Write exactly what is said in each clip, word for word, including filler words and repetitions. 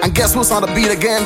And guess who's on the beat again?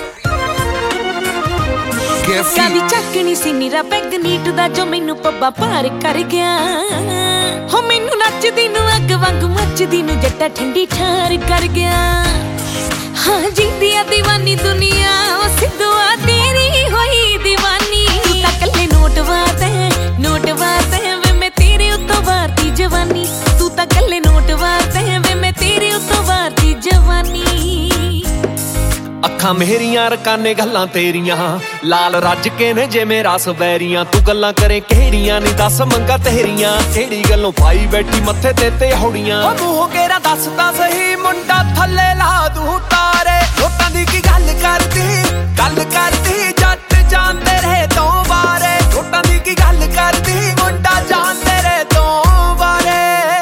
ਕਾਦੀ ਚੱਕਣੀ ਸੀ ਨੀਰਾ peg NEET ਦਾ ਜੋ ਮੈਨੂੰ ਪੱਬਾ ਪਾਰ ਕਰ ਗਿਆ ਹੋ ਮੈਨੂੰ ਨੱਚਦੀ ਨੂੰ ਅੱਗ ਵਾਂਗ ਮੱਚਦੀ ਨੂੰ ਜੱਟਾ ਠੰਡੀ ਠਾਰ ਕਰ ਗਿਆ ਹਾਂ ਜਿੰਦੀ ਆ ਦੀਵਾਨੀ ਦੁਨੀਆ ਉਹ ਸਿੱਧੂਆ ਤੇਰੀ ਹੋਈ ਦੀਵਾਨੀ ਤੂੰ ਤਾਂ ਕੱਲੇ ਨੋਟ ਵਾਰਦਾ ਨੋਟ ਵਾਰਦਾ ਵੇ ਮੈਂ ਤੇਰੇ ਉੱਤੋਂ ਵਾਰਦੀ ਜਵਾਨੀ ਤੂੰ ਤਾਂ ਕੱਲੇ ਨੋਟ ਵਾਰਦਾ ਵੇ ਮੈਂ ਤੇਰੇ ਉੱਤੋਂ ਵਾਰਦੀ ਜਵਾਨੀ ਅੱਖਾਂ ਮੇਰੀਆਂ ਰਕਾਨੇ ਗੱਲਾਂ ਤੇਰੀਆਂ ਲਾਲ ਰੱਜ ਕੇ ਨੇ ਜੇ ਮੇਰਾ ਸਵੈਰੀਆਂ ਤੂੰ ਗੱਲਾਂ ਕਰੇ ਕਿਹੜੀਆਂ ਨੀ ਦੱਸ ਮੰਗਾ ਤੇਰੀਆਂ ਕਿਹੜੀ ਗੱਲੋਂ ਪਾਈ ਬੈਠੀ ਮੱਥੇ ਤੇ ਤੇ ਹੌੜੀਆਂ ਉਹ ਮੂੰਹੋਂ ਗੇਰਾ ਦੱਸ ਤਾਂ ਸਹੀ ਮੁੰਡਾ ਥੱਲੇ ਲਾ ਦੂੰ ਤਾਰੇ ਲੋਟਾਂ ਦੀ ਕੀ ਗੱਲ ਕਰਦੀ ਗੱਲ ਕਰਦੀ ਜੱਟ ਜਾਂਦੇ ਰਹੇ ਤੋਂ ਬਾਰੇ ਲੋਟਾਂ ਦੀ ਕੀ ਗੱਲ ਕਰਦੀ ਮੁੰਡਾ ਜਾਂਦੇ ਰਹੇ ਤੋਂ ਬਾਰੇ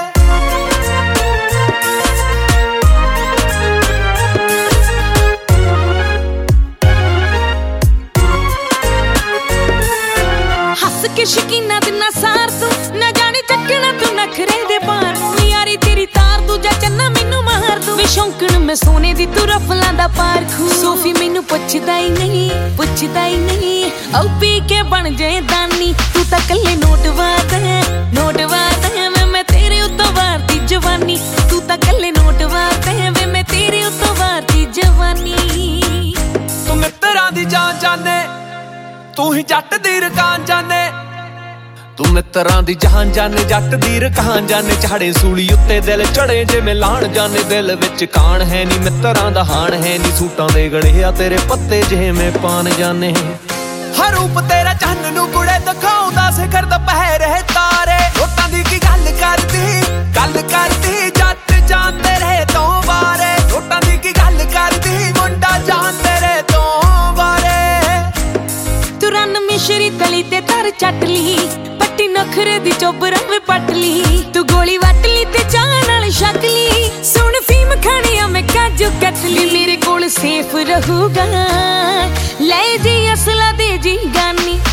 ਕਿ ਸ਼ਕੀਨਾ ਦਿਨਾ ਸਾਰ ਤੂੰ ਨਾ ਜਾਣੇ ਚੱਕਣਾ ਤੂੰ ਨਖਰੇ ਦੇ ਪਾਰ ਨੂੰ ਯਾਰੀ ਤੇਰੀ ਤਾਰ ਦੂਜਾ ਚੰਨਾ ਮੈਨੂੰ ਮਾਰ ਦੂ ਵੇ ਸ਼ੌਂਕਣ ਮੈਂ ਸੋਨੇ ਦੀ ਤੂੰ ਰਫਲਾਂ ਦਾ ਪਾਰਖੂ ਸੋਫੀ ਮੈਨੂੰ ਪੁੱਛਦਾ ਹੀ ਨਹੀਂ ਪੁੱਛਦਾ ਹੀ ਨਹੀਂ ਆਉ ਪੀ ਕੇ ਬਣ ਜਾਏ ਦਾਨੀ ਤੂੰ ਤਾਂ ਕੱਲੇ ਨੋਟ ਵਾਰਦਾ ਨੋਟ ਵਾਰਦਾ ਵੇ ਮੈਂ ਤੇਰੇ ਉੱਤੋਂ ਵਾਰਦੀ ਜਵਾਨੀ ਤੂੰ ਤਾਂ ਕੱਲੇ ਨੋਟ ਵਾਰਦਾ ਵੇ ਮੈਂ ਤੇਰੇ ਉੱਤੋਂ ਵਾਰਦੀ ਜਵਾਨੀ ਤੂੰ ਮਿੱਤਰਾਂ ਦੀ ਜਾਨ ਜਾਣੇ ਤੂੰ ਹੀ ਜੱਟ ਦੀ ਰਕਾਨ ਜਾਣੇ ਤੂੰ ਮਿੱਤਰਾਂ ਦੀ ਜਹਾਨ ਜਾਣੇ ਜੱਟ ਦੀ ਰਕਾਨ ਜਾਣੇ ਝਾੜੇ ਸੂਲੀ ਉੱਤੇ ਦਿਲ ਚੜੇ ਜਿਵੇਂ ਲਾਣ ਜਾਣੇ ਦਿਲ ਵਿੱਚ ਕਾਣ ਹੈ ਨੀ ਮਿੱਤਰਾਂ ਦਾ ਹਾਣ ਹੈ ਨੀ ਸੂਟਾਂ ਦੇ ਗੜੇ ਆ ਤੇਰੇ ਪੱਤੇ ਜਿਵੇਂ ਪਾਣ ਜਾਣੇ ਹਰ ਰੂਪ ਤੇਰਾ ਚੰਨ ਨੂੰ ਕੁੜੇ ਦਿਖਾਉਂਦਾ ਸਿਖਰ ਦੁਪਹਿਰ ਹੈ ਤਾਰੇ ਲੋਟਾਂ ਦੀ ਕੀ ਗੱਲ ਕਰਦੀ ਗੱਲ ਕਰਦੀ ਜੱਟ ਜਾਂਦੇ ਰਹੇ ਤੋਂ ਬਾਰੇ ਲੋਟਾਂ ਦੀ ਕੀ ਗੱਲ ਕਰਦੀ ਮੁੰਡਾ ਜਾਂਦੇ ਰਹੇ ਤੋਂ ਬਾਰੇ ਤੂੰ ਰੰਨ ਮਿਸ਼ਰੀ ਤਲੀ ਤੇ ਤਰ ਚੱਟ ਲਈ ਪੱਟੀ ਨਖਰੇ ਦੀ ਚੋਬਰਾਂ ਵੇ ਪੱਟ ਲਈ ਤੂੰ ਗੋਲੀ ਵੱਟ ਲਈ ਤੇ ਚਾਹ ਨਾਲ ਛਕ ਲਈ ਸੁਣ ਫੀਮ ਖਾਣਿਆ ਮੈਂ ਕਾਜੂ ਕੱਟ ਲਈ ਮੇਰੇ ਕੋਲ ਸੇਫ ਰਹੂਗਾ ਲੈ ਜੀ ਅਸਲਾ ਦੇ ਜੀ ਗਾਨੀ